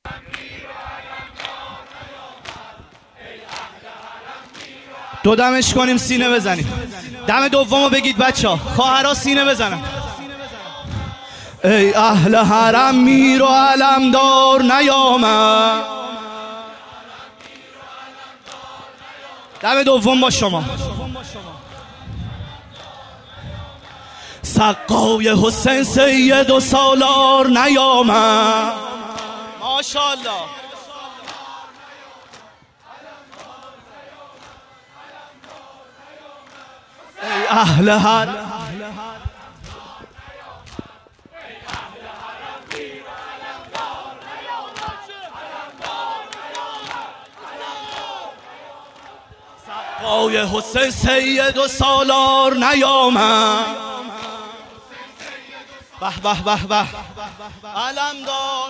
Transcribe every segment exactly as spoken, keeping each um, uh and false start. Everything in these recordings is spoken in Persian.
دو دمش کنیم سینه بزنیم. دم دومو بگید بچه ها. خواهرها سینه بزنن. ای اهل حرم میر و علمدار نیامد. دم دوم با شما. سقای حسین سید و سالار نیامد. ماشاءالله. ای اهل حرم سقای حسین سید و سالار نیامد. به به به به علمدار.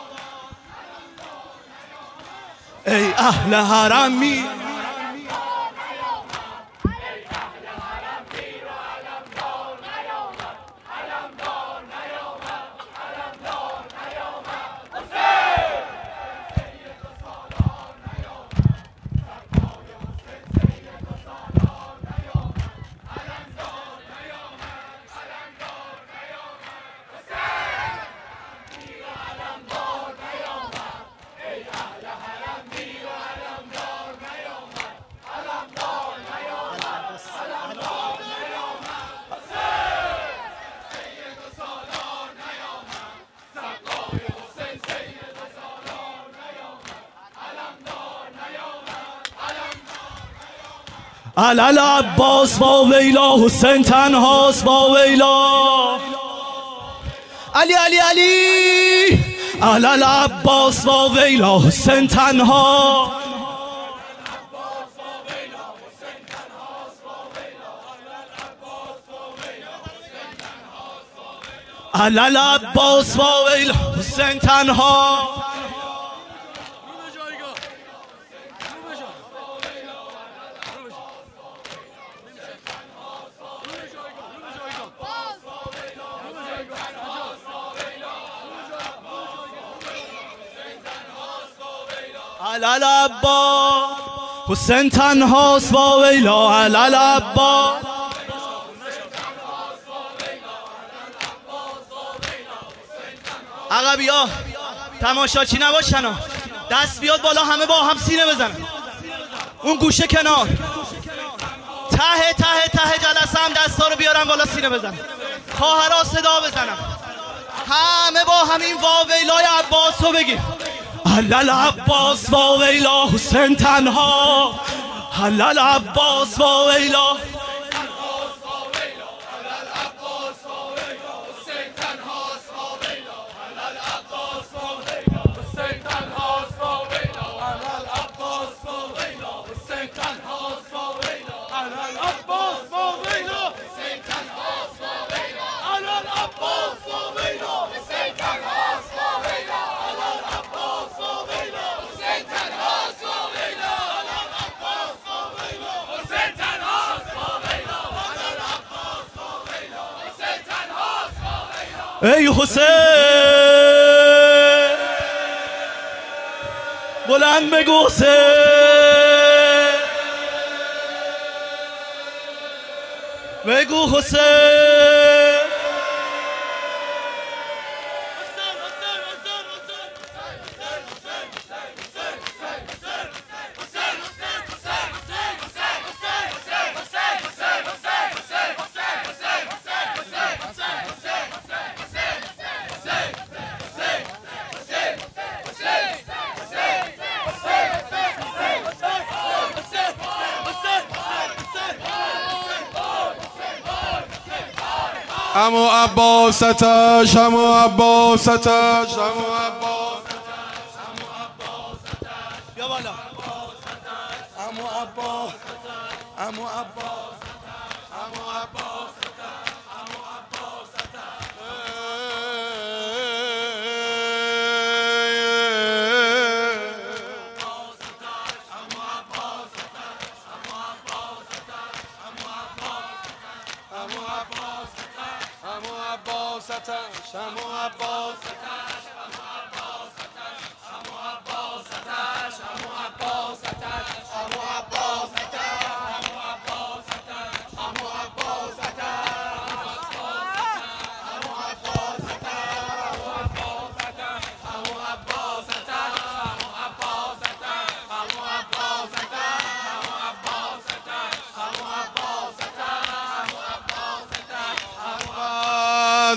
ای اهل حرم می علل عباس با ویلا، حسین تنهاست با ویلا. علی علی علی علل عباس با ویلا، حسین تنها. علل عباس با ویلا، حسین تنها. علل عباس حسین تنهاست با ویلا. علل عباس عقبی ها تماشاچی نباشن، دست بیاد بالا، همه با هم سینه بزنن. اون گوشه کنار ته ته ته جلسه هم دستا رو بیارن بالا، سینه بزنن. خواهرها صدا بزنن، همه با همین واویلای عباس رو بگیم. علل عباس با ویلا، حسین تنها. علل عباس با ویلا. ای حسین بلند بگو حسین. بگو حسین. امو عباستش، امو عباستش، امو عباستش، بیا بالا. امو عباس، امو عباس، امو عباس، امو عباس. شمو عباس، شمو عباس، شمو عباس،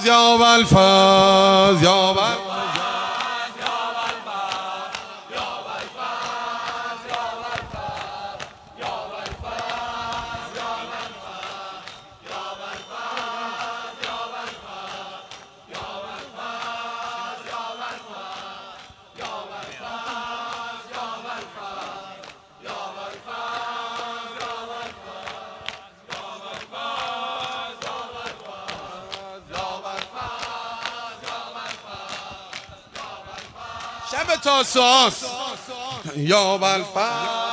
یا بالفاز یا بال شب تاسوعاست یا بالفاز